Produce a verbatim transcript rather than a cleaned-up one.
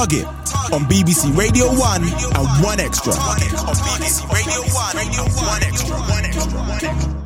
Target on B B C Radio one and one Extra. On B B C Radio one and one Extra. One Extra. One Extra.